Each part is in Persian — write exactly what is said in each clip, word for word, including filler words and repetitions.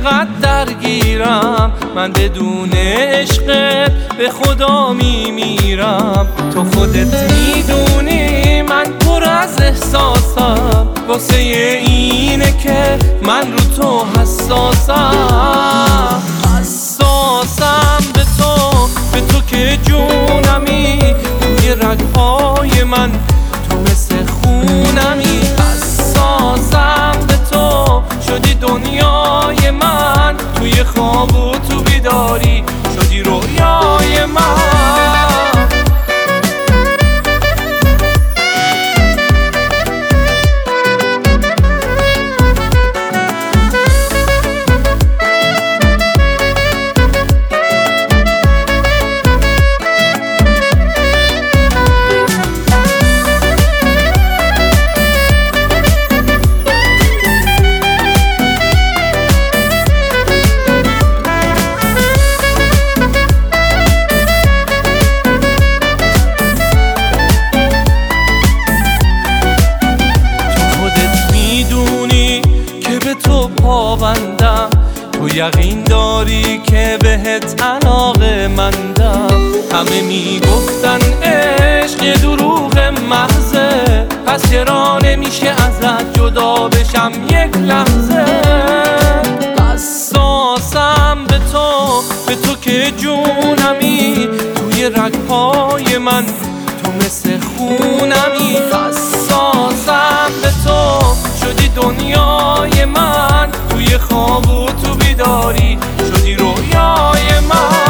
چقدر درگیرم، من بدون عشقت به خدا میمیرم. تو خودت میدونی من پر از احساسم، واسه اینه که من رو تو حساسم. حساسم به تو، به تو که جونمی، توی رگهای من تو مثل خونمی. حساسم به تو، شدی دنیای من، توی خواب و تو بیداری شدی رویای من. پابندم، تو یقین داری که بهت علاقه مندم. همه میگفتن عشق یه دروغ محضه، پس چرا نمیشه ازت جدا بشم یک لحظه. حساسم به تو، به تو که جونمی، توی رگهای من تو مثل خونمی. حساسم به تو، شدی دنیای من، توی خواب و تو بیداری شدی رویای من.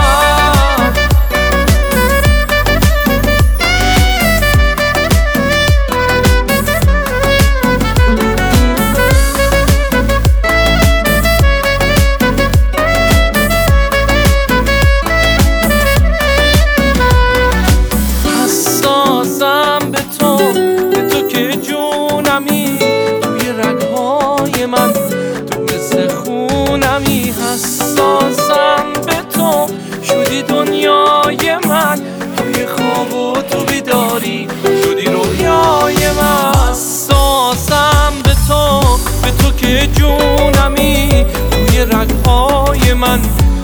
حساسم به تو، به تو که جونمی، توی رگهای من تو مثل خونمی. حساسم به تو، شدی دنیای من، توی خواب و تو بیداری شدی رویای من. حساسم به تو، به تو که جونمی، توی رگهای من